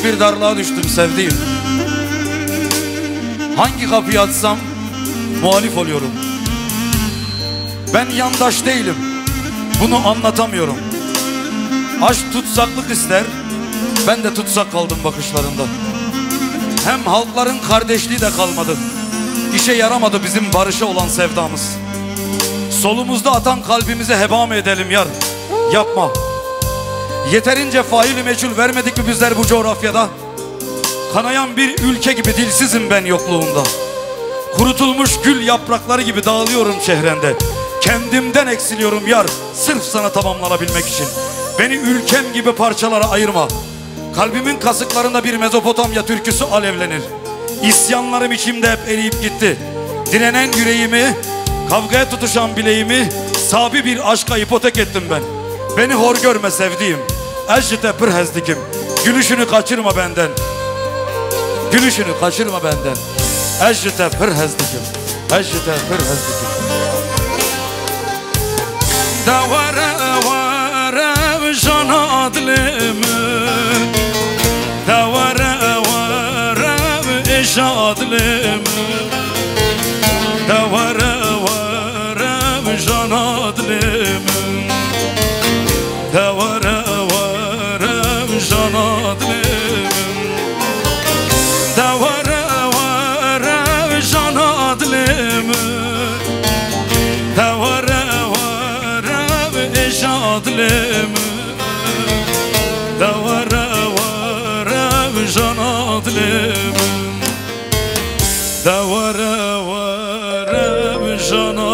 Büyük bir darlığa düştüm sevdiğim. Hangi kapıyı açsam muhalif oluyorum. Ben yandaş değilim, bunu anlatamıyorum. Aşk tutsaklık ister, ben de tutsak kaldım bakışlarında. Hem halkların kardeşliği de kalmadı. İşe yaramadı bizim barışa olan sevdamız. Solumuzda atan kalbimizi heba mı edelim yar? Yapma. Yeterince faili meçhul vermedik mi bizler bu coğrafyada? Kanayan bir ülke gibi dilsizim ben yokluğunda. Kurutulmuş gül yaprakları gibi dağılıyorum çehrende. Kendimden eksiliyorum yar, sırf sana tamamlanabilmek için. Beni ülkem gibi parçalara ayırma. Kalbimin kasıklarında bir Mezopotamya türküsü alevlenir. İsyanlarım içimde hep eriyip gitti. Direnen yüreğimi, kavgaya tutuşan bileğimi sabi bir aşka ipotek ettim ben. Beni hor görme sevdiğim, ecite pırhezdikim. Gülüşünü kaçırma benden, gülüşünü kaçırma benden. Ecite pırhezdikim, ecite pırhezdikim. Davara vara jana adlımı, davara vara eşa adlımı, davara vara jana adlımı, davara vara jana adlımı, davara vara jana adlımı, davara adlımı, davara vara can adlımı, davara vara can adlımı.